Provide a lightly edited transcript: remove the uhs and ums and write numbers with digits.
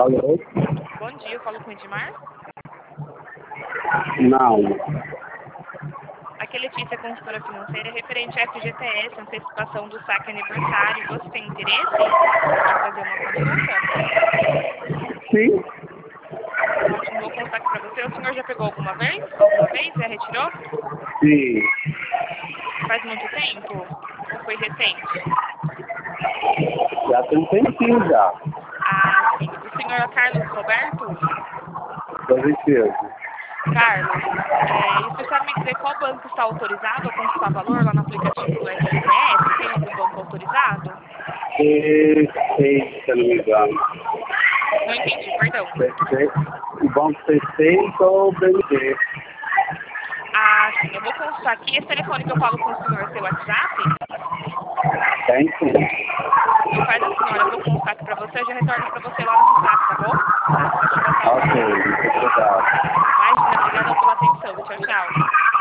Alô? Bom dia, eu falo com o Edmar. Não. Aqui é Letícia, consultora financeira, referente à FGTS, antecipação do saque aniversário. Você tem interesse em fazer uma consulta? Sim? Ótimo, vou contar aqui para você. O senhor já pegou alguma vez? Alguma vez? Já retirou? Sim. Faz muito tempo? Ou foi recente? Já tem um tempinho já. Ah, sim. O senhor é Carlos Roberto? Positivo. Carlos, e você sabe me dizer qual banco está autorizado a consultar valor lá no aplicativo do FGTS? Tem algum banco autorizado? C6, se eu não me engano. Não entendi, perdão. C6. O banco C6 ou BND? Ah, sim, eu vou consultar aqui. Esse telefone que eu falo com o senhor é seu WhatsApp? Tem sim. Então faz assim, olha, eu vou consultar aqui pra você, eu já retorno pra você lá no WhatsApp, tá bom? Se você tiver Ok, salvo. muito obrigado. Imagina, obrigada pela atenção. Tchau, tchau.